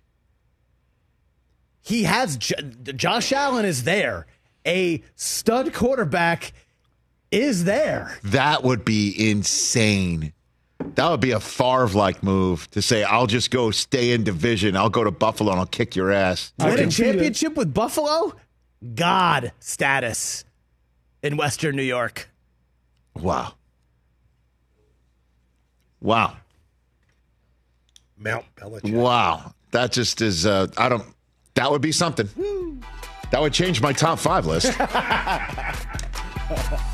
He has Josh Allen is there. A stud quarterback is there. That would be insane. That would be a Favre-like move to say, I'll just go stay in division. I'll go to Buffalo and I'll kick your ass. Win a championship with Buffalo? God status in Western New York. Wow. Wow. Mount Belichick. Wow. That just is, that would be something. That would change my top 5 list.